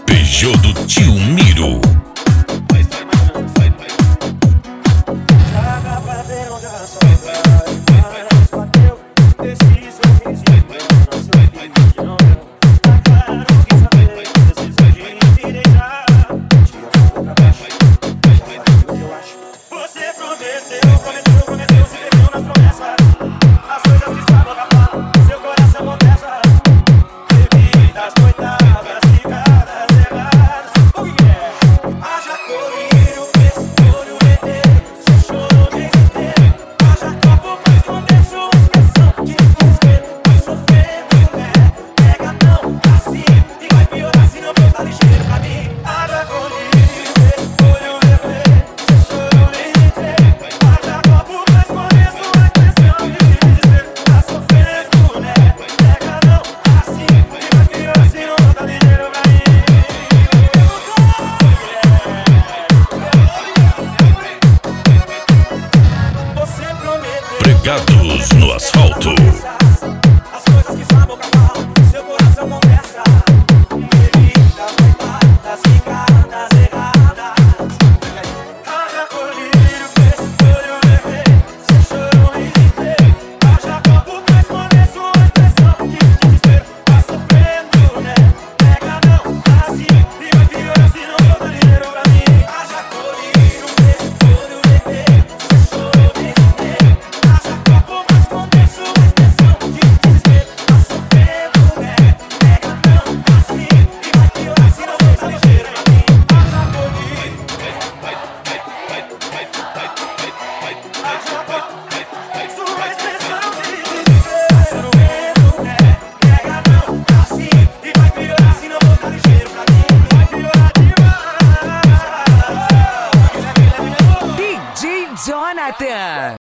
Beijou do tio Miro. Joga pra ver onde a sua mas bateu desse sorrisinho no seu vídeo. Tá claro que saber precisa de direitar. Tira a boca abaixo, já falei o que eu acho. Você prometeu, se perdeu nas promessas. As coisas que sua boca fala, seu coração contesta. Bebidas, coitadas, ficadas erradas. O que é? Haja colírio, esse olho vermelho. Seu choro mês inteiro. Haja copo pra esconder sua expressão de desespero. Vai sofrendo, né? Pega não, assim. E vai piorar se não voltar ligeiro pra mim. Haja colírio, esse olho vermelho. Seu choro mês inteiro. Haja copo pra esconder sua expressão de desespero. Tá sofrendo, né? Pega não, assim. E vai piorar se não voltar ligeiro pra mim. Você prometeu. Pregados no asfalto. As coisas que sua boca fala, seu coração conversa. Bebidas, coitadas, ficadas erradas. Haja colírio, esse olho vermelho. Seu choro mês inteiro. Haja copo pra esconder sua expressão de desespero. Tá sofrendo, né? Pega não, assim. E vai piorar se não voltar ligeiro pra mim. Haja colírio, esse olho vermelho. Seu choro mês inteiro. Haja copo pra esconder sua expressão de desespero. Tá sofrendo, né? Pega não, assim. E vai piorar se não voltar ligeiro pra mim. Haja colírio. Haja copo, sua expressão de desespero. Tá sofrendo, né? Pega não, assim. E vai piorar se não voltar ligeiro pra mim. Vai piorar demais. DJ Jonathan.